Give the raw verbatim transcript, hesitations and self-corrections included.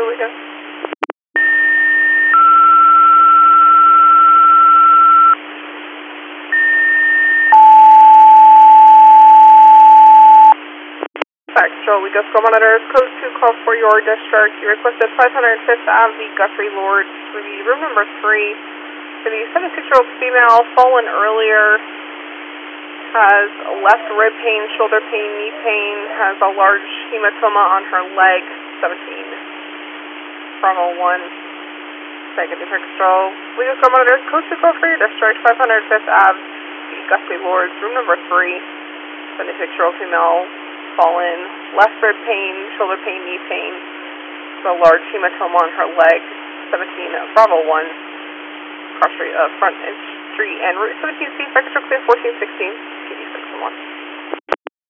we go. Factual, we just go monitors, code two, call for your discharge. You requested five hundred fifth Avenue, Guthrie Lords, review room number three. The seventy-six-year-old female, fallen earlier, has left rib pain, shoulder pain, knee pain, has a large hematoma on her leg, seventeen. Bravo one, second Factual. We just go monitors, code two, call for your discharge, five hundred fifth Avenue, Guthrie Lords, room number three. seventy-six-year-old female, fallen, left rib pain, shoulder pain, knee pain, a large hematoma on her leg, seventeen, Bravo one, cross street, uh, front and street, and Route seventeen C, Factual clear fourteen sixteen, K D six one.